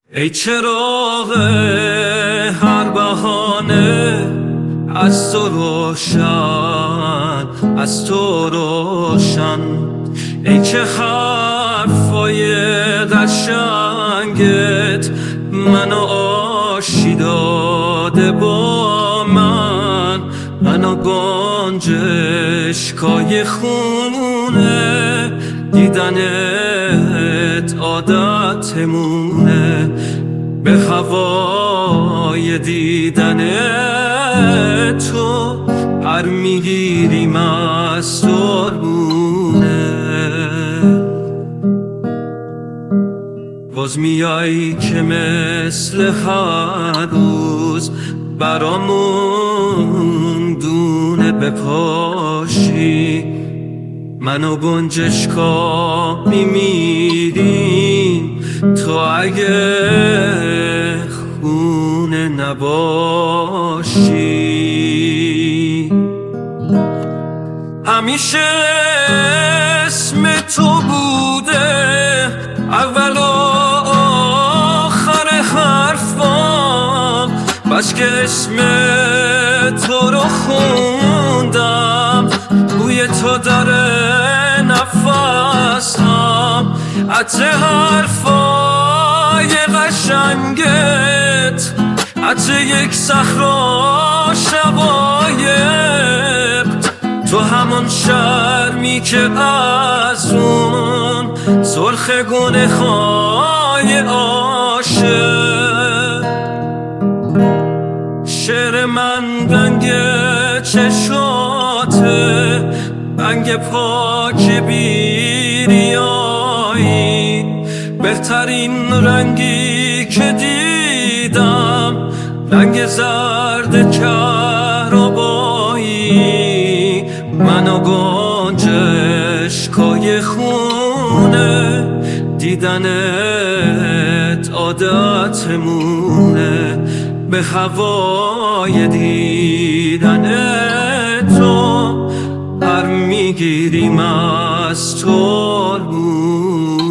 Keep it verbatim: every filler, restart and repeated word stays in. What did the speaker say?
ای چراغ هر بهانه از تو روشن، از تو روشن. ای که حرفای قشنگت منو آشی داده با من، منو گنجشکای خونه، دیدنت عادتمونه، به هوای دیدن تو پر میگیریم از دارمونه. باز میای که مثل هر روز برامون دونه بپاشی، منو گنجشکا میمیریم تو اگه خونه نباشی. همیشه اسم تو بوده اول و آخر حرفام، بس که اسم تو رو خوندم، بوی تو داره نفسم، عطر حرفای قشنگت، عطر یک صحرا شقایق، تو همون شرمی که از اون سرخ گونه های عاشق. شعر من رنگ چشاته، رنگ پاک بیریایی، بهترین رنگی که دیدم، رنگ زرد کهربایی، منو گنجشکای خونه، دیدنت عادتمونه، به هوای دیدن تو پر میگیریم از تو.